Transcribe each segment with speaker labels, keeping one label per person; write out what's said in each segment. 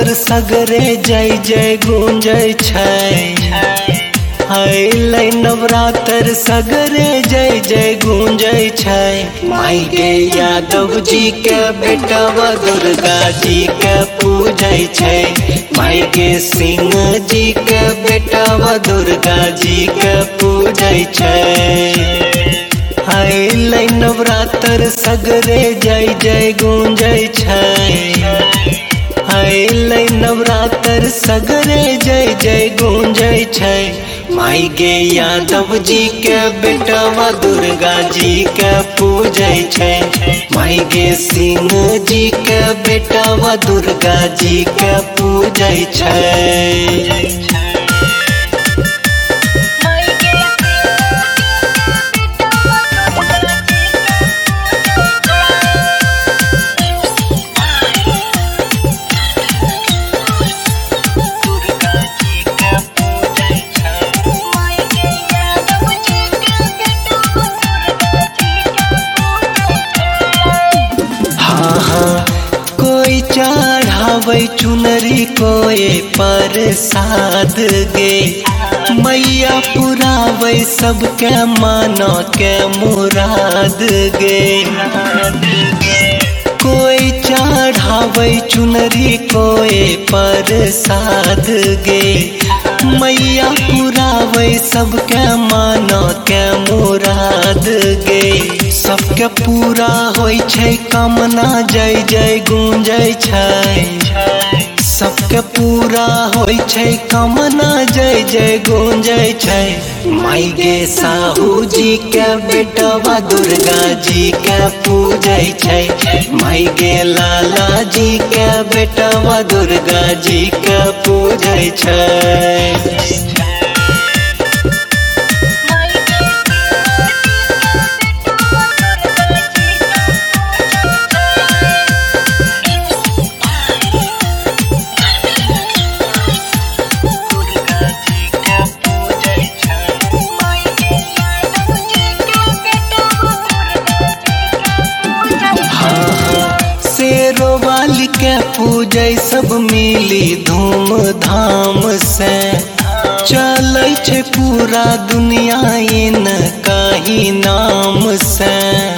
Speaker 1: नवरात्र सगरे जय जय गूंजय छै। अइलै नवरात्र सगरे जय जय गूंजय छै। माई गे यादव जी के बेटवा दुर्गा जी के पूजय छै। माई गे सिंह जी के बेटवा दुर्गा जी के पूजय छै। अइलै नवरात्र सगरे जय जय गूंजय छै। अइलै नवरात्र सगरे जय जय गूंजय छै। माई गे यादव जी के बेटवा दुर्गा जी के पूजय छै। माई गे सिंह जी के बेटवा दुर्गा जी के पूजय छै। कोई चढ़ावे चुनरी कोई प्रसाद गे। मैया पुरावे सबके मानो के मुराद गे। कोई चढ़ावे चुनरी कोई प्रसाद गे। मैया पुरावे सबके मानो के मुराद गे। सबके पूरा होय छै कामना जय जय गूंजय छै। सबके पूरा होय छै कामना जय जय गूंजय छै। माई गे साहू जी के बेटवा दुर्गा जी के पूजय छै। माई गे लाला जी के बेटवा दुर्गा जी के पूजय छै। शेरो वाली के पूजय सब मिली धूम धाम से। चलै छै पूरा दुनिया इनका ही नाम से।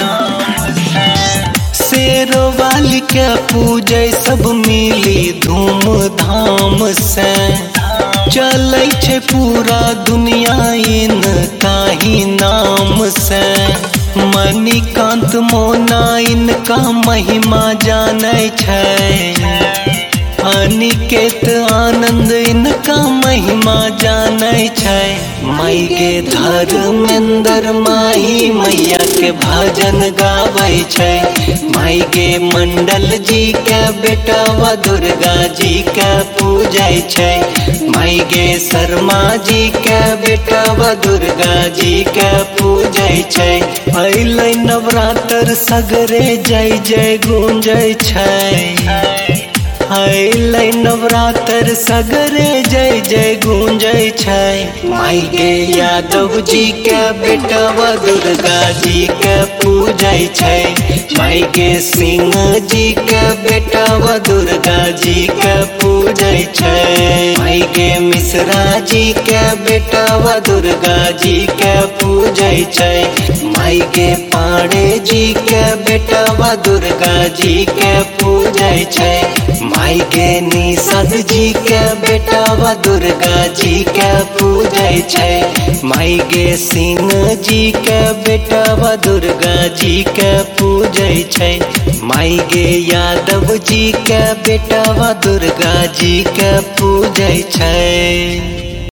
Speaker 1: शेरो वाली के पूजय सब मिली धूम धाम से। चलै छै पूरा दुनिया इनका ही नाम से। मणिकांत मोना इनका महिमा जानै छै। अनिकेत आनंद इनका महिमा जानै छै। माई गे धर्मेंद्र माही मैया के भजन गाबै छै। माई गे मंडल जी के बेटवा दुर्गा जी के पूजय छै। माई गे शर्मा जी के बेटवा दुर्गा जी के पूजय छै। अइलै नवरात्र सगरे जय जय गूंजय छै। अइलै नवरात्र सगरे जय जय गूंजय छै। माई गे यादव जी के बेटवा दुर्गा जी के पूजय छै। माई गे सिंह जी के बेटवा दुर्गा जी के पूजय छै। माई गे मिश्रा जी के बेटवा दुर्गा जी के पूजय छै। माई गे पांडे जी के बेटवा दुर्गा जी के पूजय छै। माई गे निषाद जी के बेटवा दुर्गा जी के पूजय छै। माई गे सिंह जी के बेटवा दुर्गा जी के पूजय छै। माई गे यादव जी के बेटवा दुर्गा जी के पूजय छै।